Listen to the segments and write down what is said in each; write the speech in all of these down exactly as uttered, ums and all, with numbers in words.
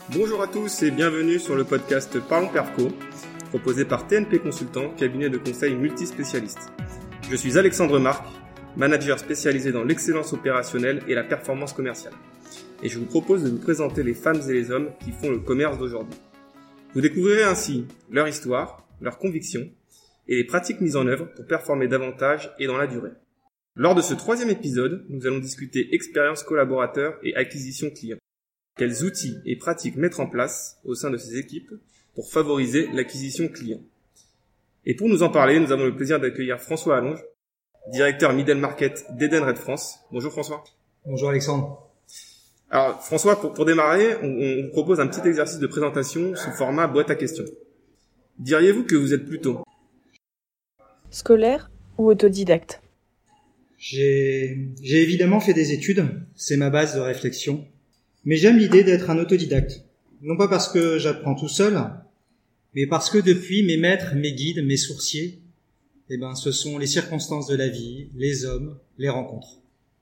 Bonjour à tous et bienvenue sur le podcast Parlons Perfco, proposé par T N P Consultant, cabinet de conseil multispécialiste. Je suis Alexandre Marc, manager spécialisé dans l'excellence opérationnelle et la performance commerciale. Et je vous propose de vous présenter les femmes et les hommes qui font le commerce d'aujourd'hui. Vous découvrirez ainsi leur histoire, leurs convictions et les pratiques mises en œuvre pour performer davantage et dans la durée. Lors de ce troisième épisode, nous allons discuter expérience collaborateur et acquisition client. Quels outils et pratiques mettre en place au sein de ces équipes pour favoriser l'acquisition client. Et pour nous en parler, nous avons le plaisir d'accueillir François Allonge, directeur Middle Market d'Edenred France. Bonjour François. Bonjour Alexandre. Alors François, pour, pour démarrer, on, on vous propose un petit exercice de présentation sous format boîte à questions. Diriez-vous que vous êtes plutôt scolaire ou autodidacte? J'ai, j'ai évidemment fait des études, c'est ma base de réflexion. Mais j'aime l'idée d'être un autodidacte. Non pas parce que j'apprends tout seul, mais parce que depuis, mes maîtres, mes guides, mes sourciers, eh ben, ce sont les circonstances de la vie, les hommes, les rencontres.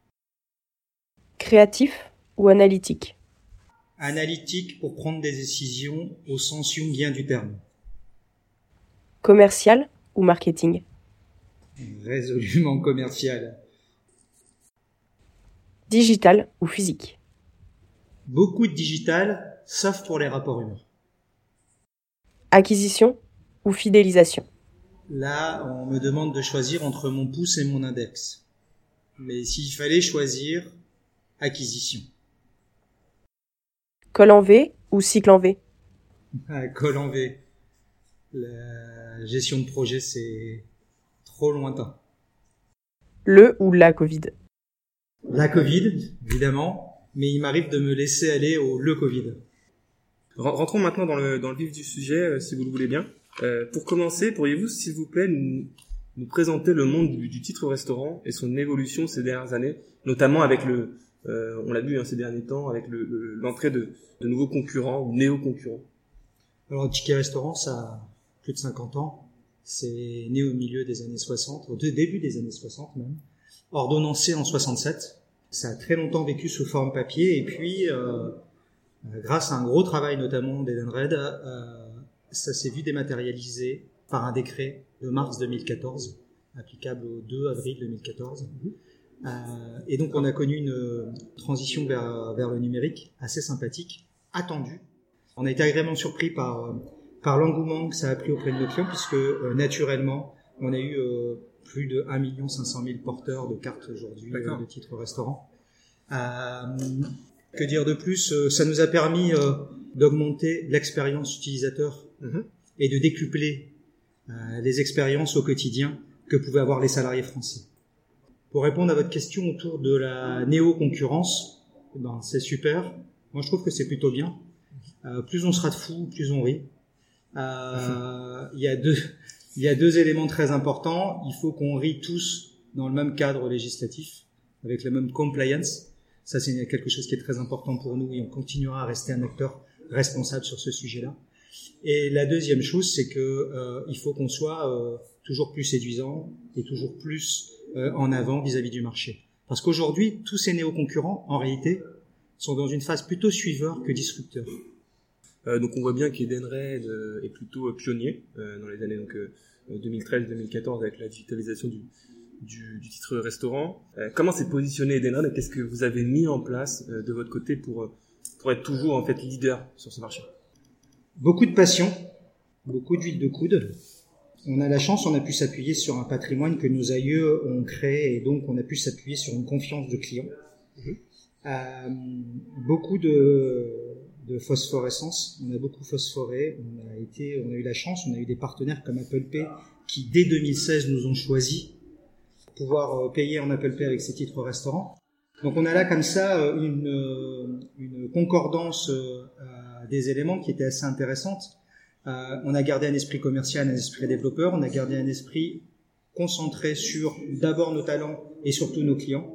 Créatif ou analytique? Analytique pour prendre des décisions au sens jungien du terme. Commercial ou marketing? Résolument commercial. Digital ou physique? Beaucoup de digital, sauf pour les rapports humains. Acquisition ou fidélisation? Là, on me demande de choisir entre mon pouce et mon index. Mais s'il fallait choisir, acquisition. Col en V ou cycle en V? Ah, col en V. La gestion de projet, c'est trop lointain. Le ou la Covid? La Covid, évidemment. Mais il m'arrive de me laisser aller au le Covid. Rentrons maintenant dans le, dans le vif du sujet, euh, si vous le voulez bien. Euh, pour commencer, pourriez-vous, s'il vous plaît, nous, nous présenter le monde du, du titre restaurant et son évolution ces dernières années, notamment avec le, euh, on l'a vu hein, ces derniers temps, avec le, le, l'entrée de, de nouveaux concurrents ou néo-concurrents. Alors, le ticket restaurant, ça a plus de cinquante ans. C'est né au milieu des années soixante, au début des années soixante même. Ordonnancé en soixante-sept. Ça a très longtemps vécu sous forme papier et puis, euh, grâce à un gros travail notamment d'Edenred, euh, ça s'est vu dématérialisé par un décret de mars deux mille quatorze, applicable au deux avril deux mille quatorze. Euh, et donc on a connu une transition vers, vers le numérique assez sympathique, attendue. On a été agréablement surpris par, par l'engouement que ça a pris auprès de nos clients puisque euh, naturellement on a eu euh, plus de un million cinq cent mille porteurs de cartes aujourd'hui euh, de titres restaurant. Euh, que dire de plus? euh, Ça nous a permis euh, d'augmenter l'expérience utilisateur mm-hmm. et de décupler euh, les expériences au quotidien que pouvaient avoir les salariés français. Pour répondre à votre question autour de la néo-concurrence, eh ben, c'est super. Moi, je trouve que c'est plutôt bien. Euh, plus on sera de fous, plus on rit. Il euh, y a deux... Il y a deux éléments très importants. Il faut qu'on rie tous dans le même cadre législatif, avec la même compliance. Ça, c'est quelque chose qui est très important pour nous et on continuera à rester un acteur responsable sur ce sujet-là. Et la deuxième chose, c'est que euh, il faut qu'on soit euh, toujours plus séduisant et toujours plus euh, en avant vis-à-vis du marché. Parce qu'aujourd'hui, tous ces néo-concurrents, en réalité, sont dans une phase plutôt suiveur que disrupteur. Euh, donc on voit bien qu'Edenred euh, est plutôt euh, pionnier euh, dans les années donc euh, deux mille treize deux mille quatorze avec la digitalisation du, du, du titre restaurant. Euh, comment s'est positionné Edenred et qu'est-ce que vous avez mis en place euh, de votre côté pour euh, pour être toujours en fait leader sur ce marché? Beaucoup de passion, beaucoup d'huile de coude. On a la chance, on a pu s'appuyer sur un patrimoine que nos aïeux ont créé et donc on a pu s'appuyer sur une confiance de client. Mmh. Euh, beaucoup de de phosphorescence, on a beaucoup phosphoré, on a été, on a eu la chance, on a eu des partenaires comme Apple Pay qui dès deux mille seize nous ont choisi pour pouvoir payer en Apple Pay avec ces titres restaurants. Donc on a là comme ça une, une concordance des éléments qui était assez intéressante. On a gardé un esprit commercial, un esprit développeur, on a gardé un esprit concentré sur d'abord nos talents et surtout nos clients.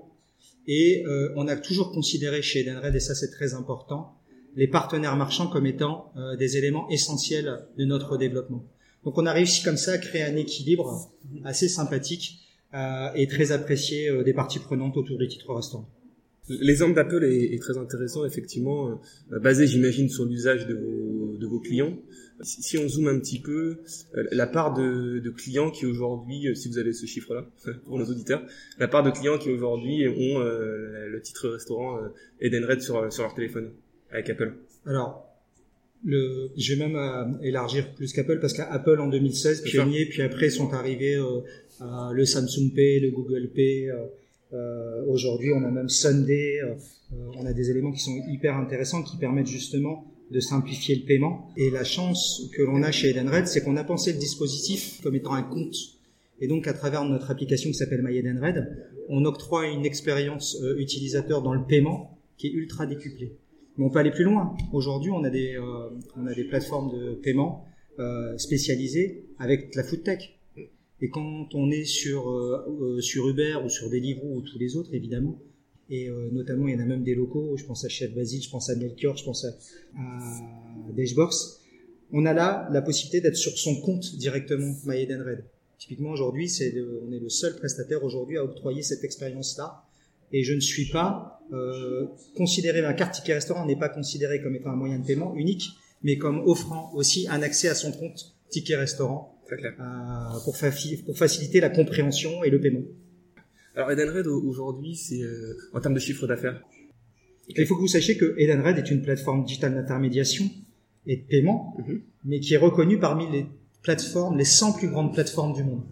Et on a toujours considéré chez Edenred, et ça c'est très important, les partenaires marchands comme étant euh, des éléments essentiels de notre développement. Donc on a réussi comme ça à créer un équilibre assez sympathique euh, et très apprécié euh, des parties prenantes autour du titre restaurant. L'exemple d'Apple est, est très intéressant, effectivement, euh, basé, j'imagine, sur l'usage de vos, de vos clients. Si, si on zoome un petit peu, euh, la part de, de clients qui aujourd'hui, euh, si vous avez ce chiffre-là pour nos auditeurs, la part de clients qui aujourd'hui ont euh, le titre restaurant euh, Edenred sur, sur leur téléphone avec Apple. Alors, le, je vais même euh, élargir plus qu'Apple parce qu'Apple en deux mille seize, pionnier, puis après sont arrivés euh, euh, le Samsung Pay, le Google Pay. Euh, euh, aujourd'hui, on a même Sunday. Euh, on a des éléments qui sont hyper intéressants qui permettent justement de simplifier le paiement. Et la chance que l'on a chez Edenred, c'est qu'on a pensé le dispositif comme étant un compte. Et donc, à travers notre application qui s'appelle My Edenred, on octroie une expérience euh, utilisateur dans le paiement qui est ultra décuplée. Mais on peut aller plus loin. Aujourd'hui, on a des, euh, on a des plateformes de paiement euh, spécialisées avec la food tech. Et quand on est sur euh, euh, sur Uber ou sur Deliveroo ou tous les autres, évidemment, et euh, notamment il y en a même des locaux, je pense à Chef Basile, je pense à Melchior, je pense à, à Dashbox, on a là la possibilité d'être sur son compte directement, My Edenred. Typiquement aujourd'hui, c'est de, on est le seul prestataire aujourd'hui à octroyer cette expérience-là. Et je ne suis pas euh, considéré, ma carte ticket restaurant n'est pas considérée comme étant un moyen de paiement unique, mais comme offrant aussi un accès à son compte ticket restaurant euh, pour, fa- pour faciliter la compréhension et le paiement. Alors Edenred aujourd'hui, c'est euh, en termes de chiffre d'affaires. Il faut que vous sachiez que Edenred est une plateforme digitale d'intermédiation et de paiement, mm-hmm. mais qui est reconnue parmi les plateformes, les cent plus grandes plateformes du monde.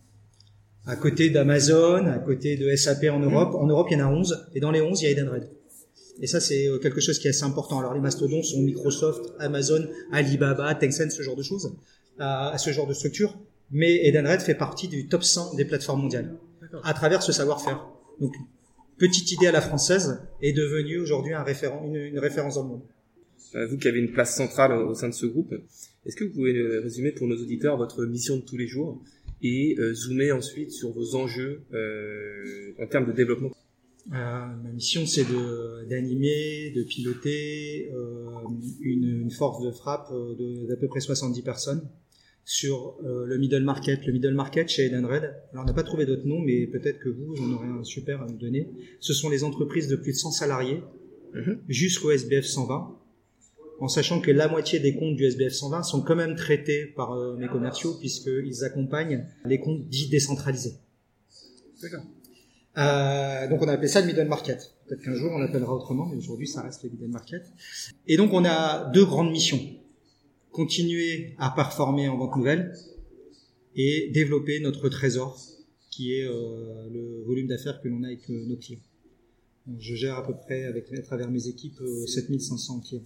À côté d'Amazon, à côté de S A P en Europe. En Europe, il y en a onze. Et dans les onze, il y a Edenred. Et ça, c'est quelque chose qui est assez important. Alors, les mastodontes sont Microsoft, Amazon, Alibaba, Tencent, ce genre de choses, à ce genre de structure. Mais Edenred fait partie du top cent des plateformes mondiales. D'accord. À travers ce savoir-faire. Donc, petite idée à la française est devenue aujourd'hui un référent, une, une référence dans le monde. Vous qui avez une place centrale au sein de ce groupe, est-ce que vous pouvez résumer pour nos auditeurs votre mission de tous les jours et euh, zoomer ensuite sur vos enjeux euh, en termes de développement? euh, Ma mission, c'est de, d'animer, de piloter euh, une, une force de frappe de, d'à peu près soixante-dix personnes sur euh, le middle market. Le middle market chez Edenred, alors on n'a pas trouvé d'autres noms, mais peut-être que vous, j'en aurais un super à nous donner. Ce sont les entreprises de plus de cent salariés mmh. jusqu'au S B F cent vingt. En sachant que la moitié des comptes du S B F cent vingt sont quand même traités par euh, mes commerciaux puisqu'ils accompagnent les comptes dits décentralisés. D'accord. Euh, donc on a appelé ça le middle market. Peut-être qu'un jour on l'appellera autrement, mais aujourd'hui ça reste le middle market. Et donc on a deux grandes missions. Continuer à performer en vente nouvelle et développer notre trésor qui est euh, le volume d'affaires que l'on a avec euh, nos clients. Donc, je gère à peu près avec, à travers mes équipes euh, sept mille cinq cents clients.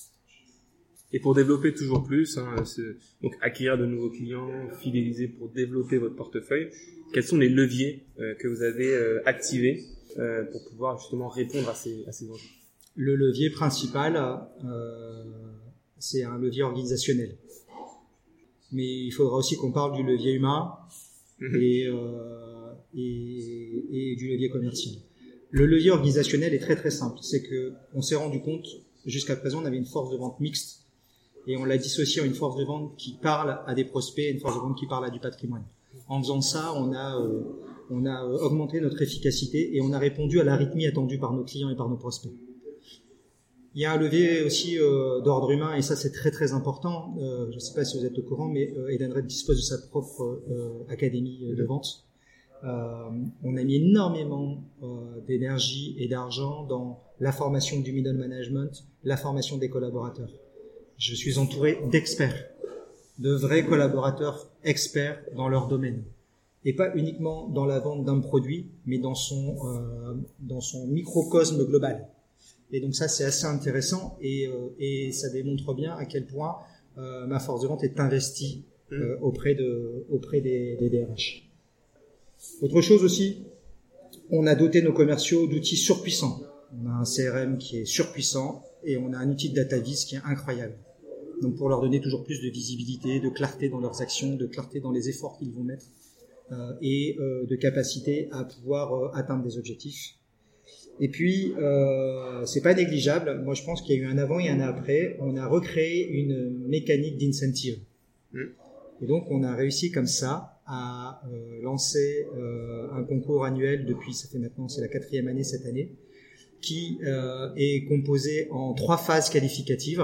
Et pour développer toujours plus, hein, donc acquérir de nouveaux clients, fidéliser pour développer votre portefeuille, quels sont les leviers euh, que vous avez euh, activés euh, pour pouvoir justement répondre à ces, à ces enjeux? Le levier principal, euh, c'est un levier organisationnel. Mais il faudra aussi qu'on parle du levier humain mmh. et, euh, et, et du levier commercial. Le levier organisationnel est très très simple. C'est que on s'est rendu compte, jusqu'à présent, on avait une force de vente mixte. Et on l'a dissocié à une force de vente qui parle à des prospects et une force de vente qui parle à du patrimoine. En faisant ça, on a, euh, on a augmenté notre efficacité et on a répondu à l'arythmie attendue par nos clients et par nos prospects. Il y a un levier aussi euh, d'ordre humain et ça c'est très très important. Euh, je ne sais pas si vous êtes au courant, mais euh, Edenred dispose de sa propre euh, académie euh, de vente. Euh, on a mis énormément euh, d'énergie et d'argent dans la formation du middle management, la formation des collaborateurs. Je suis entouré d'experts, de vrais collaborateurs experts dans leur domaine. Et pas uniquement dans la vente d'un produit, mais dans son, euh, dans son microcosme global. Et donc ça, c'est assez intéressant et, euh, et ça démontre bien à quel point euh, ma force de vente est investie euh, auprès, de, auprès des, des D R H. Autre chose aussi, on a doté nos commerciaux d'outils surpuissants. On a un C R M qui est surpuissant et on a un outil de DataVis qui est incroyable. Donc pour leur donner toujours plus de visibilité, de clarté dans leurs actions, de clarté dans les efforts qu'ils vont mettre euh, et euh, de capacité à pouvoir euh, atteindre des objectifs. Et puis, euh, c'est pas négligeable. Moi, je pense qu'il y a eu un avant et un après. On a recréé une mécanique d'incentive. Mmh. Et donc, on a réussi comme ça à euh, lancer euh, un concours annuel depuis, ça fait maintenant, c'est la quatrième année cette année, qui euh, est composé en trois phases qualificatives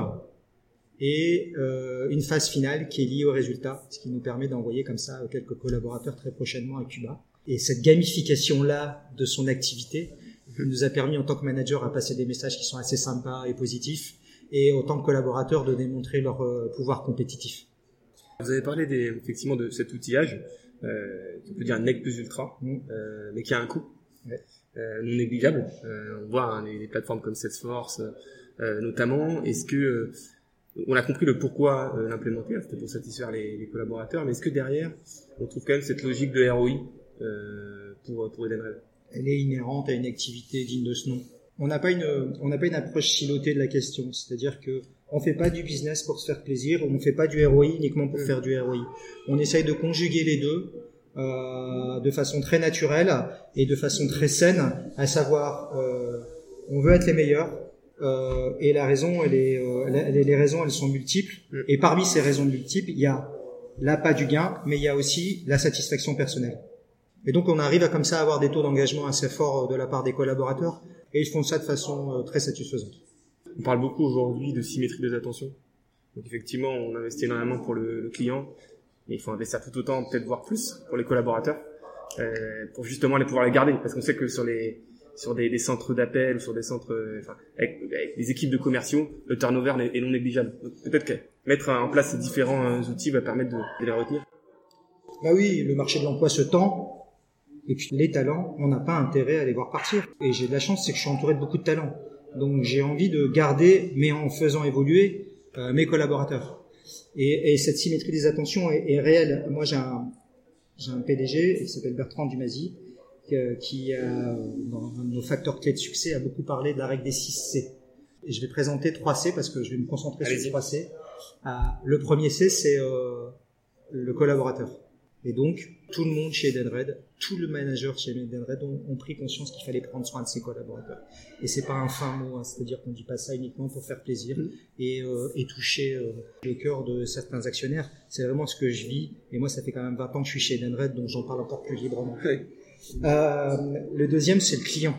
et euh, une phase finale qui est liée au résultat, ce qui nous permet d'envoyer comme ça quelques collaborateurs très prochainement à Cuba. Et cette gamification-là de son activité nous a permis en tant que manager à passer des messages qui sont assez sympas et positifs, et en tant que collaborateur de démontrer leur euh, pouvoir compétitif. Vous avez parlé des, effectivement de cet outillage, euh, on peut dire un nec plus ultra, mmh. euh, mais qui a un coût. Ouais. Euh, non négligeable. Euh, on voit hein, les, les plateformes comme Salesforce, euh, notamment. Est-ce que euh, on a compris le pourquoi euh, l'implémenter, c'était pour satisfaire les, les collaborateurs, mais est-ce que derrière on trouve quand même cette logique de R O I euh, pour pour Edenred? Elle est inhérente à une activité digne de ce nom. On n'a pas une on n'a pas une approche silotée de la question, c'est-à-dire que on fait pas du business pour se faire plaisir, on fait pas du R O I uniquement pour mmh. faire du R O I. On essaye de conjuguer les deux. Euh, de façon très naturelle et de façon très saine, à savoir euh, on veut être les meilleurs euh, et la raison elle est euh, les, les raisons elles sont multiples et parmi ces raisons multiples il y a l'appât du gain mais il y a aussi la satisfaction personnelle et donc on arrive à comme ça avoir des taux d'engagement assez forts de la part des collaborateurs et ils font ça de façon euh, très satisfaisante. On parle beaucoup aujourd'hui de symétrie des attentions, donc effectivement on investit énormément pour le, le client. Et il faut investir tout autant, peut-être voire plus, pour les collaborateurs, euh, pour justement les pouvoir les garder, parce qu'on sait que sur les sur des, des centres d'appel, sur des centres, euh, enfin, avec, avec des équipes de commerciaux, le turnover est non négligeable. Donc, peut-être que mettre en place ces différents euh, outils va permettre de, de les retenir. Bah oui, le marché de l'emploi se tend, et puis les talents, on n'a pas intérêt à les voir partir. Et j'ai de la chance, c'est que je suis entouré de beaucoup de talents, donc j'ai envie de garder, mais en faisant évoluer euh, mes collaborateurs. Et, et cette symétrie des attentions est, est réelle. Moi, j'ai un, j'ai un P D G qui s'appelle Bertrand Dumazy, qui, qui a, dans un de nos facteurs clés de succès, a beaucoup parlé de la règle des six C. Et je vais présenter trois C parce que je vais me concentrer Allez-y. sur trois C. Ah, le premier C, c'est euh, le collaborateur. Et donc, tout le monde chez Edenred, tout le manager chez Edenred ont, ont pris conscience qu'il fallait prendre soin de ses collaborateurs. Et c'est pas un fin mot, hein, c'est-à-dire qu'on dit pas ça uniquement pour faire plaisir mmh. et, euh, et toucher euh, le cœur de certains actionnaires. C'est vraiment ce que je vis. Et moi, ça fait quand même vingt ans que je suis chez Edenred, donc j'en parle encore plus librement. Oui. Euh, le deuxième, c'est le client.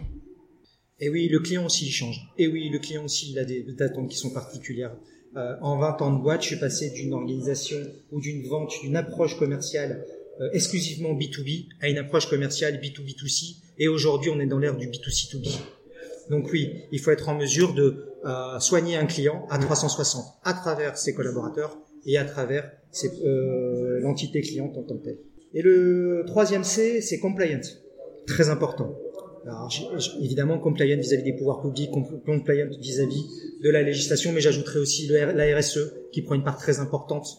Et oui, le client aussi, il change. Et oui, le client aussi, il a des, des attentes qui sont particulières. Euh, en vingt ans de boîte, je suis passé d'une organisation ou d'une vente, d'une approche commerciale euh, exclusivement B deux B à une approche commerciale B deux B deux C. Et aujourd'hui, on est dans l'ère du B deux C deux B. Donc oui, il faut être en mesure de euh, soigner un client à trois cent soixante à travers ses collaborateurs et à travers ses, euh, l'entité cliente en tant que telle. Et le troisième C, c'est compliant. Très important. Alors, j- j- évidemment, compliant vis-à-vis des pouvoirs publics, compliant vis-à-vis de la législation, mais j'ajouterai aussi le R- la R S E qui prend une part très importante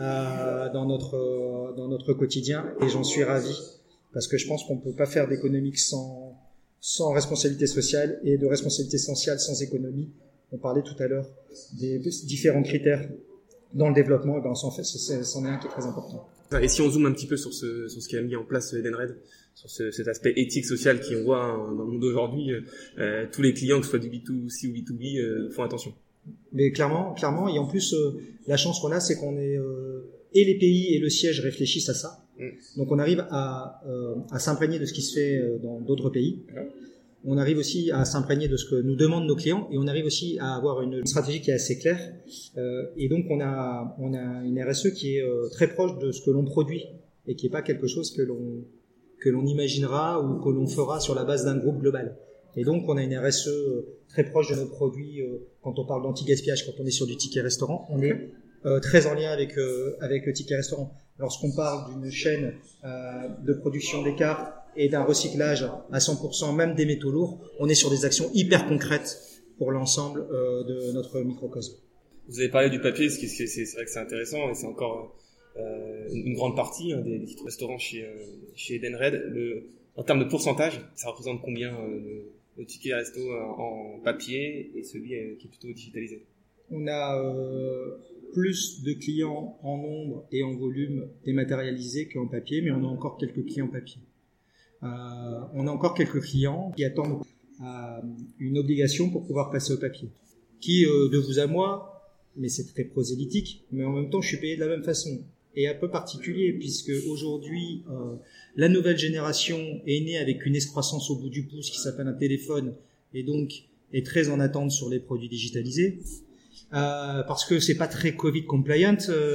euh, dans notre euh, dans notre quotidien, et j'en suis ravi parce que je pense qu'on peut pas faire d'économie sans sans responsabilité sociale et de responsabilité sociale sans économie. On parlait tout à l'heure des différents critères dans le développement, et ben on s'en fait, c'en est un qui est très important. Et si on zoome un petit peu sur ce sur ce qui a mis en place Edenred, sur ce, cet aspect éthique social qui on voit hein, dans le monde d'aujourd'hui, euh, tous les clients, que ce soit du B deux C ou B deux B, euh, font attention. Mais clairement, clairement, et en plus, euh, la chance qu'on a, c'est qu'on est euh, et les pays et le siège réfléchissent à ça. Mm. Donc on arrive à euh, à s'imprégner de ce qui se fait dans d'autres pays. Mm. On arrive aussi à s'imprégner de ce que nous demandent nos clients, et on arrive aussi à avoir une stratégie qui est assez claire. Euh, et donc on a on a une R S E qui est euh, très proche de ce que l'on produit et qui est pas quelque chose que l'on que l'on imaginera ou que l'on fera sur la base d'un groupe global. Et donc on a une R S E très proche de nos produits. Euh, quand on parle d'anti-gaspillage, quand on est sur du ticket restaurant, on est euh, très en lien avec euh, avec le ticket restaurant. Lorsqu'on parle d'une chaîne euh, de production des cartes et d'un recyclage à cent pour cent, même des métaux lourds, on est sur des actions hyper concrètes pour l'ensemble euh, de notre microcosme. Vous avez parlé du papier, ce qui c'est, c'est, c'est vrai que c'est intéressant, et c'est encore euh, une grande partie hein, des, des restaurants chez euh, chez Edenred. Le, en termes de pourcentage, ça représente combien euh, le, le ticket resto en, en papier et celui euh, qui est plutôt digitalisé? On a euh, plus de clients en nombre et en volume dématérialisés qu'en papier, mais on a encore quelques clients papier. Euh, on a encore quelques clients qui attendent euh, une obligation pour pouvoir passer au papier. Qui, euh, de vous à moi, mais c'est très prosélytique, mais en même temps, je suis payé de la même façon. Et un peu particulier, puisque aujourd'hui, euh, la nouvelle génération est née avec une excroissance au bout du pouce qui s'appelle un téléphone, et donc est très en attente sur les produits digitalisés. Euh, parce que c'est pas très Covid compliant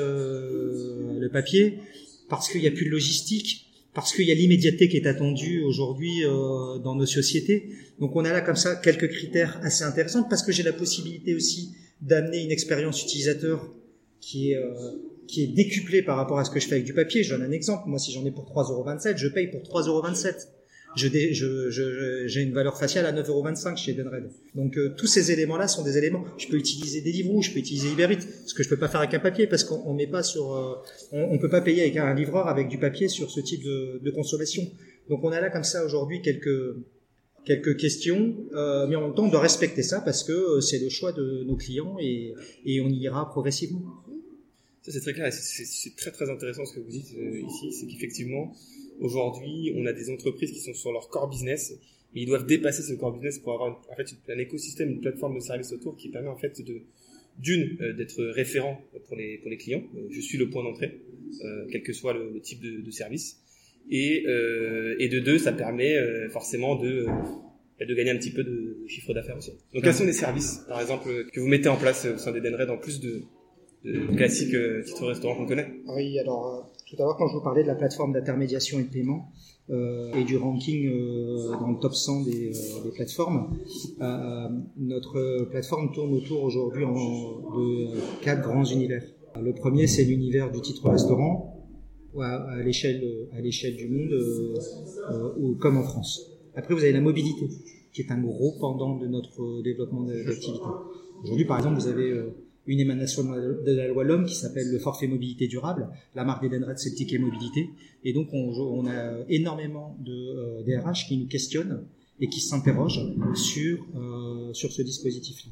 euh, le papier, parce qu'il y a plus de logistique, parce qu'il y a l'immédiateté qui est attendue aujourd'hui euh, dans nos sociétés. Donc on a là comme ça quelques critères assez intéressants, parce que j'ai la possibilité aussi d'amener une expérience utilisateur qui est euh, qui est décuplée par rapport à ce que je fais avec du papier. Je donne un exemple. Moi, si j'en ai pour trois euros vingt-sept, je paye pour trois euros vingt-sept. Je, dé, je, je, j'ai une valeur faciale à neuf euros vingt-cinq chez Edenred. Donc euh, tous ces éléments-là sont des éléments. Je peux utiliser Deliveroo, je peux utiliser Uber Eats, ce que je peux pas faire avec un papier, parce qu'on on met pas sur, euh, on, on peut pas payer avec un livreur avec du papier sur ce type de, de consommation. Donc on a là comme ça aujourd'hui quelques quelques questions, euh, mais en même temps on doit respecter ça parce que c'est le choix de nos clients et, et on y ira progressivement. Ça c'est très clair, c'est, c'est, c'est très très intéressant ce que vous dites euh, ici, c'est qu'effectivement aujourd'hui on a des entreprises qui sont sur leur core business, mais ils doivent dépasser ce core business pour avoir en fait un écosystème, une plateforme de services autour qui permet en fait de d'une euh, d'être référent pour les pour les clients. Euh, je suis le point d'entrée, euh, quel que soit le, le type de, de service, et euh, et de deux ça permet euh, forcément de de gagner un petit peu de chiffre d'affaires aussi. Donc quels sont les services par exemple que vous mettez en place au sein d'Edenred en plus de de classiques euh, titres restaurants qu'on connaît? Oui, alors euh, tout d'abord quand je vous parlais de la plateforme d'intermédiation et de paiement euh, et du ranking euh, dans le top cent des, euh, des plateformes, euh, notre plateforme tourne autour aujourd'hui en, de quatre grands univers. Le premier, c'est l'univers du titre restaurant à, à l'échelle à l'échelle du monde euh, euh, ou, comme en France. Après, vous avez la mobilité qui est un gros pendant de notre développement d'activité. Aujourd'hui, par exemple, vous avez euh, une émanation de la loi L'Homme qui s'appelle le forfait mobilité durable. La marque d'Edenred, c'est le ticket mobilité. Et donc, on, on a énormément de euh, D R H qui nous questionnent et qui s'interrogent sur euh, sur ce dispositif-là.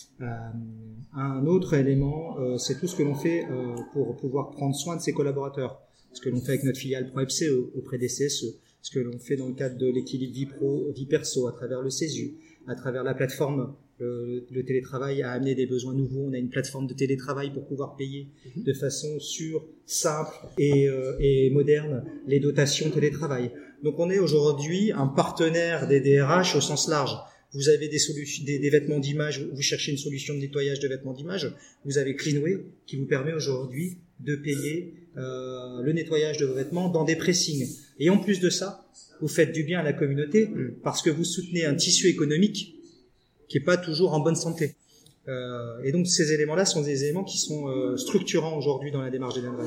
Euh, un autre élément, euh, c'est tout ce que l'on fait euh, pour pouvoir prendre soin de ses collaborateurs. Ce que l'on fait avec notre filiale ProEPC auprès des C S E, ce que l'on fait dans le cadre de l'équilibre vie pro, vie perso, à travers le CESU, à travers la plateforme. Le, le télétravail a amené des besoins nouveaux. On a une plateforme de télétravail pour pouvoir payer de façon sûre, simple et, euh, et moderne les dotations télétravail. Donc on est aujourd'hui un partenaire des D R H au sens large. Vous avez des, solutions, des, des vêtements d'image, vous cherchez une solution de nettoyage de vêtements d'image, vous avez Cleanway qui vous permet aujourd'hui de payer euh, le nettoyage de vos vêtements dans des pressings. Et en plus de ça, vous faites du bien à la communauté parce que vous soutenez un tissu économique qui est pas toujours en bonne santé. Euh, et donc ces éléments-là sont des éléments qui sont euh, structurants aujourd'hui dans la démarche d'Edenred.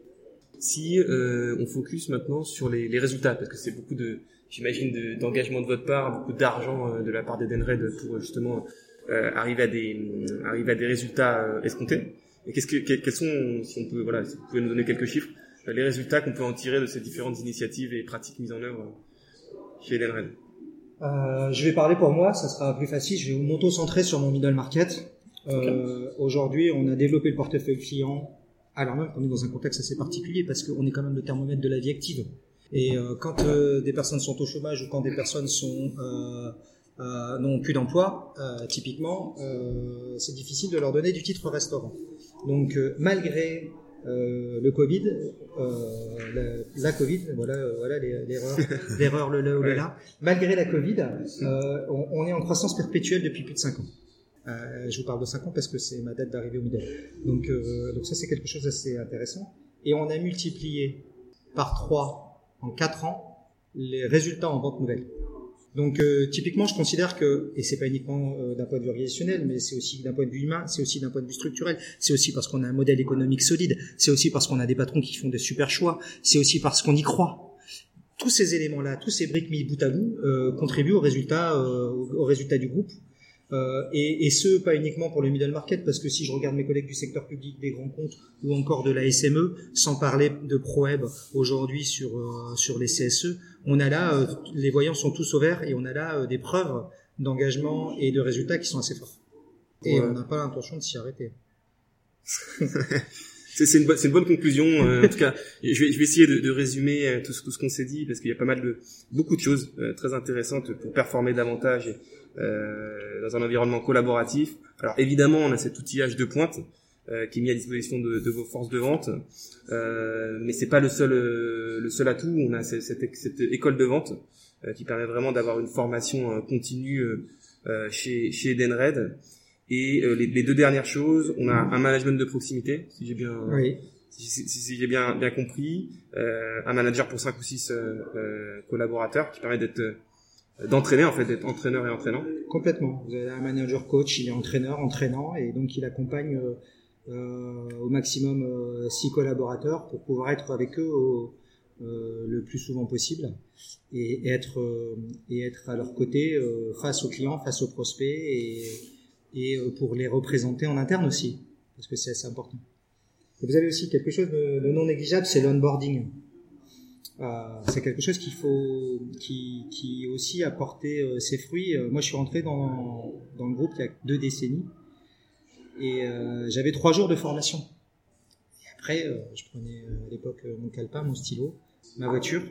Si euh, on focus maintenant sur les, les résultats, parce que c'est beaucoup de, j'imagine, de, d'engagement de votre part, beaucoup d'argent euh, de la part d'Edenred pour justement euh, arriver à des euh, arriver à des résultats euh, escomptés. Et qu'est-ce que quels sont, si on peut, voilà, si vous pouvez nous donner quelques chiffres, euh, les résultats qu'on peut en tirer de ces différentes initiatives et pratiques mises en œuvre chez Edenred? Euh, je vais parler pour moi, ça sera plus facile. Je vais vous m'auto-centrer sur mon middle market. Euh, okay. Aujourd'hui, on a développé le portefeuille client, alors même qu'on est dans un contexte assez particulier parce qu'on est quand même le thermomètre de la vie active. Et euh, quand euh, des personnes sont au chômage ou quand des personnes sont euh, euh, n'ont plus d'emploi, euh, typiquement, euh, c'est difficile de leur donner du titre restaurant. Donc, euh, malgré Euh, le Covid, euh, la, la Covid, voilà, euh, voilà l'erreur, l'erreur le là ou le là. Malgré la Covid, euh, on, on est en croissance perpétuelle depuis plus de cinq ans. Euh, je vous parle de cinq ans parce que c'est ma date d'arrivée au middle. Donc, euh, donc ça c'est quelque chose d'assez intéressant. Et on a multiplié par trois en quatre ans les résultats en vente nouvelle. Donc euh, typiquement, je considère que, et c'est pas uniquement euh, d'un point de vue organisationnel, mais c'est aussi d'un point de vue humain, c'est aussi d'un point de vue structurel, c'est aussi parce qu'on a un modèle économique solide, c'est aussi parce qu'on a des patrons qui font des super choix, c'est aussi parce qu'on y croit. Tous ces éléments-là, tous ces briques mis bout à bout, euh, contribuent au résultat, euh, au résultat du groupe. Euh, et, et ce, pas uniquement pour le middle market, parce que si je regarde mes collègues du secteur public, des grands comptes ou encore de la S M E, sans parler de ProWeb aujourd'hui sur euh, sur les C S E, on a là, euh, les voyants sont tous au vert et on a là euh, des preuves d'engagement et de résultats qui sont assez forts. Et ouais. On n'a pas l'intention de s'y arrêter. c'est, c'est, une bonne, c'est une bonne conclusion. Euh, en tout cas, je vais, je vais essayer de, de résumer euh, tout, tout ce qu'on s'est dit, parce qu'il y a pas mal de beaucoup de choses euh, très intéressantes pour performer davantage. Et, Euh, dans un environnement collaboratif. Alors évidemment, on a cet outillage de pointe euh, qui est mis à disposition de, de vos forces de vente, euh, mais c'est pas le seul euh, le seul atout. On a cette, cette, cette école de vente euh, qui permet vraiment d'avoir une formation euh, continue euh, euh, chez, chez Edenred. Et euh, les, les deux dernières choses, on a un management de proximité, si j'ai bien, oui. si, si, si j'ai bien, bien compris, euh, un manager pour cinq ou six euh, euh, collaborateurs qui permet d'être euh, d'entraîner en fait, d'être entraîneur et entraînant. Complètement. Vous avez un manager coach, il est entraîneur, entraînant, et donc il accompagne euh, euh, au maximum euh, six collaborateurs pour pouvoir être avec eux au, euh, le plus souvent possible et, et être euh, et être à leur côté euh, face aux clients, face aux prospects et, et euh, pour les représenter en interne aussi, parce que c'est assez important. Et vous avez aussi quelque chose de, de non négligeable, c'est l'onboarding. Euh, c'est quelque chose qu'il faut, qui, qui aussi a porté euh, ses fruits. Euh, moi, je suis rentré dans, dans le groupe il y a deux décennies et euh, j'avais trois jours de formation. Et après, euh, je prenais euh, à l'époque euh, mon calepin, mon stylo, ma voiture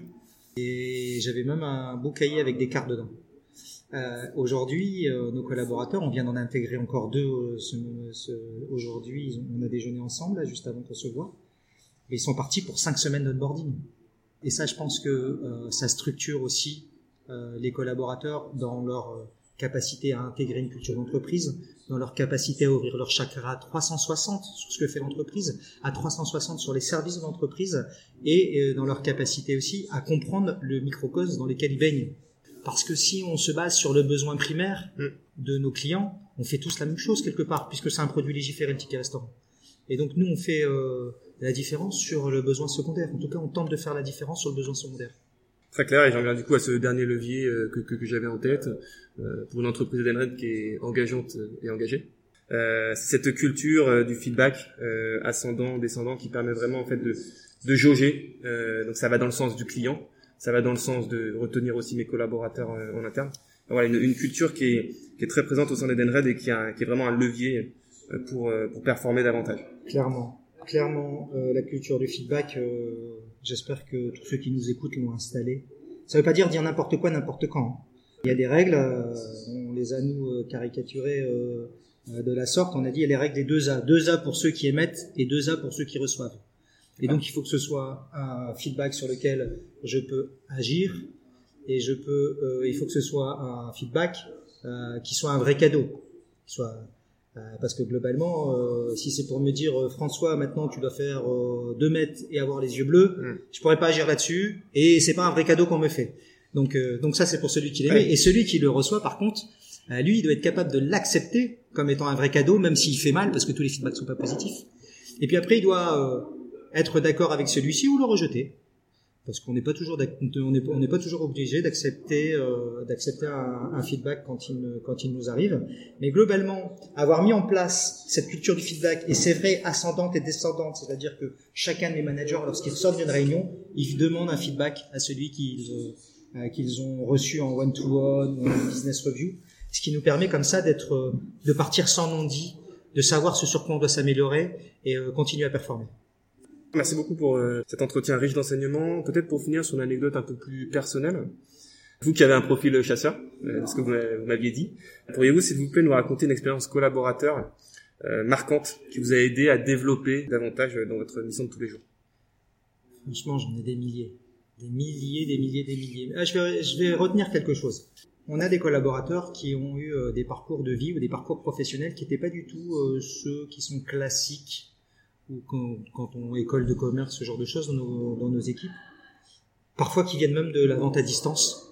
et j'avais même un beau cahier avec des cartes dedans. Euh, aujourd'hui, euh, nos collaborateurs, on vient d'en intégrer encore deux. Euh, ce, ce, aujourd'hui, ils ont, on a déjeuné ensemble là, juste avant qu'on se voit. Et ils sont partis pour cinq semaines d'onboarding. Et ça, je pense que euh, ça structure aussi euh, les collaborateurs dans leur euh, capacité à intégrer une culture d'entreprise, dans leur capacité à ouvrir leur chakra à trois cent soixante sur ce que fait l'entreprise, à trois cent soixante sur les services de l'entreprise, et euh, dans leur capacité aussi à comprendre le microcosme dans lequel ils baignent. Parce que si on se base sur le besoin primaire de nos clients, on fait tous la même chose quelque part, puisque c'est un produit légiféré, le ticket restaurant. Et donc nous, on fait euh, la différence sur le besoin secondaire. En tout cas, on tente de faire la différence sur le besoin secondaire. Très clair, et j'en viens du coup à ce dernier levier euh, que, que, que j'avais en tête, euh, pour une entreprise Edenred qui est engageante et engagée. Euh, cette culture euh, du feedback euh, ascendant, descendant, qui permet vraiment en fait de, de jauger. Euh, donc ça va dans le sens du client, ça va dans le sens de retenir aussi mes collaborateurs euh, en interne. Donc, voilà, une, une culture qui est, qui est très présente au sein d'Edenred et qui, a, qui est vraiment un levier euh, pour, euh, pour performer davantage. Clairement. Clairement, euh, la culture du feedback, euh, j'espère que tous ceux qui nous écoutent l'ont installée. Ça veut pas dire dire n'importe quoi, n'importe quand. Hein. Il y a des règles, euh, on les a nous euh, caricaturées euh, de la sorte. On a dit il y a les règles des deux A. Deux A pour ceux qui émettent et deux A pour ceux qui reçoivent. Et donc il faut que ce soit un feedback sur lequel je peux agir et je peux. Euh, il faut que ce soit un feedback euh, qui soit un vrai cadeau, qui soit parce que globalement, euh, si c'est pour me dire euh, François, maintenant tu dois faire euh, deux mètres et avoir les yeux bleus, mm. je pourrais pas agir là-dessus et c'est pas un vrai cadeau qu'on me fait. Donc, euh, donc ça c'est pour celui qui l'aimait. Ouais. Et celui qui le reçoit, par contre, euh, lui, il doit être capable de l'accepter comme étant un vrai cadeau, même s'il fait mal, parce que tous les feedbacks sont pas positifs. Et puis après, il doit euh, être d'accord avec celui-ci ou le rejeter. Parce qu'on n'est pas toujours on n'est on n'est pas toujours obligé d'accepter euh, d'accepter un, un feedback quand il quand il nous arrive, mais globalement avoir mis en place cette culture du feedback, et c'est vrai, ascendante et descendante, c'est-à-dire que chacun de mes managers, lorsqu'ils sortent d'une réunion, ils demandent un feedback à celui qu'ils euh, qu'ils ont reçu en one to one ou en business review, ce qui nous permet comme ça d'être euh, de partir sans non-dit, de savoir ce sur quoi on doit s'améliorer et euh, continuer à performer. Merci beaucoup pour euh, cet entretien riche d'enseignements. Peut-être pour finir sur une anecdote un peu plus personnelle. Vous qui avez un profil chasseur, euh, ce que vous m'aviez dit, pourriez-vous s'il vous plaît nous raconter une expérience collaborateur euh, marquante qui vous a aidé à développer davantage dans votre mission de tous les jours? Franchement, j'en ai des milliers. Des milliers, des milliers, des milliers. Ah, je vais, je vais retenir quelque chose. On a des collaborateurs qui ont eu euh, des parcours de vie ou des parcours professionnels qui n'étaient pas du tout euh, ceux qui sont classiques ou quand, quand on école de commerce, ce genre de choses dans nos, dans nos équipes, parfois qui viennent même de la vente à distance,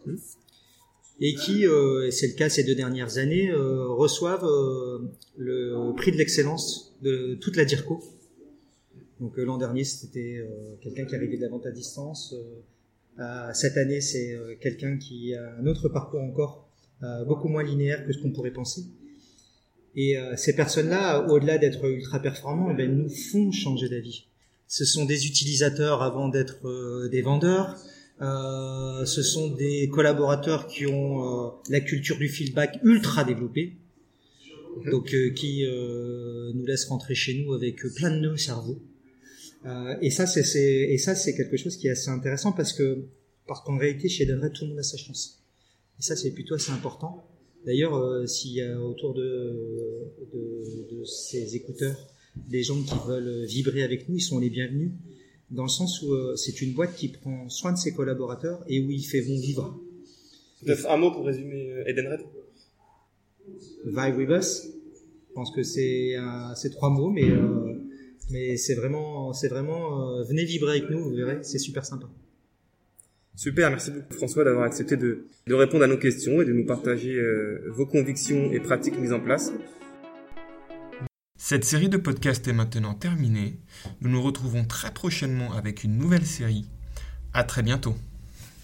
et qui, euh, c'est le cas ces deux dernières années, euh, reçoivent euh, le prix de l'excellence de toute la DIRCO. Donc euh, l'an dernier, c'était euh, quelqu'un qui arrivait de la vente à distance. Euh, cette année, c'est euh, quelqu'un qui a un autre parcours encore, euh, beaucoup moins linéaire que ce qu'on pourrait penser. Et euh, ces personnes-là, au-delà d'être ultra performants, ben, nous font changer d'avis. Ce sont des utilisateurs avant d'être euh, des vendeurs. Euh, ce sont des collaborateurs qui ont euh, la culture du feedback ultra développée, donc euh, qui euh, nous laissent rentrer chez nous avec plein de nœuds au cerveau. Euh, et ça, c'est, c'est et ça, c'est quelque chose qui est assez intéressant parce que parce qu'en réalité, chez Edenred, tout le monde a sa chance. Et ça, c'est plutôt assez important. D'ailleurs, euh, s'il y a autour de, de, de ces écouteurs des gens qui veulent vibrer avec nous, ils sont les bienvenus, dans le sens où euh, c'est une boîte qui prend soin de ses collaborateurs et où ils fait bon vivre. Peut-être un mot pour résumer Edenred. Vibe with us. Je pense que c'est, euh, c'est trois mots, mais, euh, mais c'est vraiment, c'est vraiment, euh, venez vibrer avec nous, vous verrez, c'est super sympa. Super, merci beaucoup François d'avoir accepté de, de répondre à nos questions et de nous partager euh, vos convictions et pratiques mises en place. Cette série de podcasts est maintenant terminée. Nous nous retrouvons très prochainement avec une nouvelle série. À très bientôt.